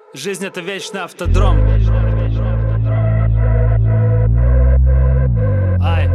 Жизнь — это вечный автодром. Ай.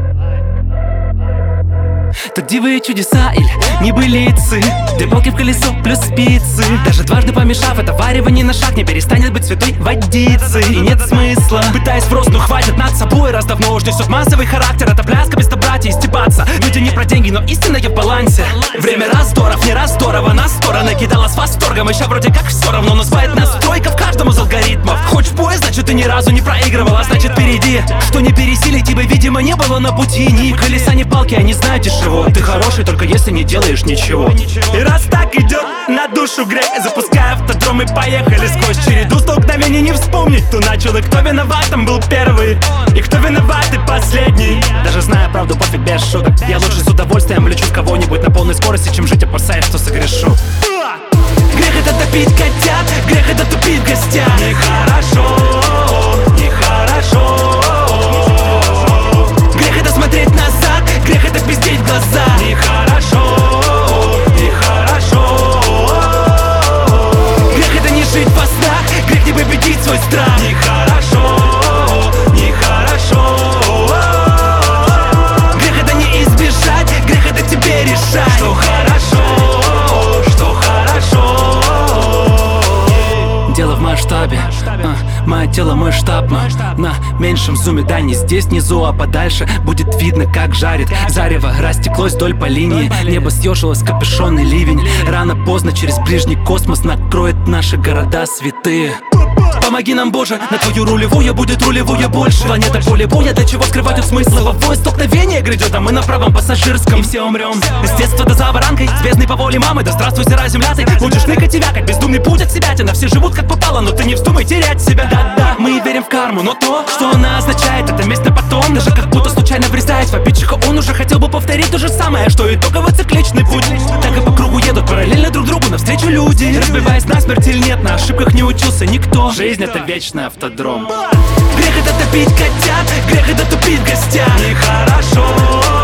Тут дивы и чудеса или небылицы. Две палки в колесо плюс спицы. Даже дважды помешав, это варево ни на шаг не перестанет быть святой водицей. И нет смысла, пытаясь в рост, ну хватит над собой. Раз давно уж несет массовый характер. Это пляска без собратья и стебаться. Люди не про деньги, но истина я в балансе. Время раздоров, не раз здорово. На стороны кидала с восторгом. Еще вроде как все равно, но сбавит настройка в каждом из алгоритмов. Хочешь в бой, значит ты ни разу не проигрывала. Значит впереди, что не пересилить тебя, видимо, не было на пути. Ни колеса, ни палки, они знают чего. Ты хороший, только если не делаешь ничего. И раз так идет на душу грех, запускай автодром и поехали сквозь череду столкновений. Не вспомнить, кто начал и кто виноватым был первый, и кто виноват и последний. Даже зная правду, пофиг без шуток. Я лучше с удовольствием влечу в кого-нибудь на полной скорости, чем жить, опасаясь, что согрешу. Грех это топить котят, грех это тупить в гостях. Нехорошо, нехорошо. Грех это смотреть назад, грех это пиздеть в глаза. Нехорошо, нехорошо. Грех это не жить во снах, грех не победить свой страх. Нехорошо, нехорошо. Грех это не избежать, грех это тебе решать. Что хорошо, что хорошо. Дело в масштабе, мое тело, мой штаб, но на меньшем зуме, да не здесь внизу, а подальше будет видно, как жарит зарево. Растеклось вдоль по линии, небо съежилось, капюшонный ливень. Рано-поздно через ближний космос накроет наши города святые. Помоги нам, Боже, на твою рулевую будет рулевую больше. Планета поле боя, для чего скрывать тут смысл? Лобовое столкновение грядет, а мы на правом пассажирском. И все умрем, с детства до заворанкой, звездный по воле мамы, да здравствуй, сырая земля ты. Будешь ныкать и вякать, бездумный путь от себя тяна. Все живут как попало, но ты не вздумай терять себя. Да-да, мы верим в карму, но то, что она означает, это месть на потом. Даже как будто случайно врезаясь в обидчика, он уже хотел бы повторить то же самое, что итоговый цикличный путь. Так и по кругу едут параллельно друг другу навстречу люди, разбиваясь насмерть или нет, на ошибках не учился никто. Жизнь — это вечный автодром. Грех — это топить котят, грех — это тупить в гостях. Нехорошо.